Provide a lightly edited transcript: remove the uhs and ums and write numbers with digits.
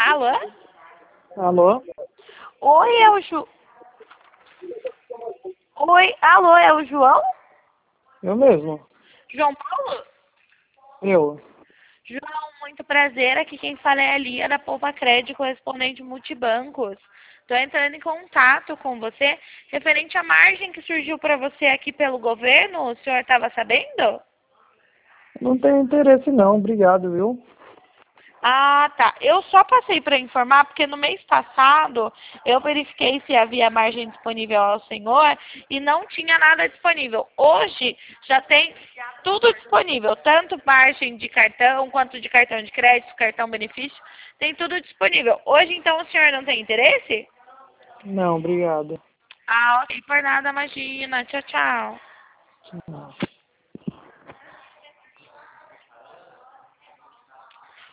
Alô? Alô? Oi, é o Oi, alô, é o João? Eu mesmo. João Paulo? Eu. João, muito prazer. Aqui quem fala é a Lia da Poupa Crédito, correspondente multibancos. Estou entrando em contato com você referente à margem que surgiu para você aqui pelo governo. O senhor estava sabendo? Não tenho interesse não, obrigado, viu? Ah, tá. Eu só passei para informar porque no mês passado eu verifiquei se havia margem disponível ao senhor e não tinha nada disponível. Hoje já tem tudo disponível, tanto margem de cartão quanto de cartão de crédito, cartão benefício, tem tudo disponível. Hoje então o senhor não tem interesse? Não, obrigado. Ah, ok, por nada, imagina. Tchau, tchau. Não.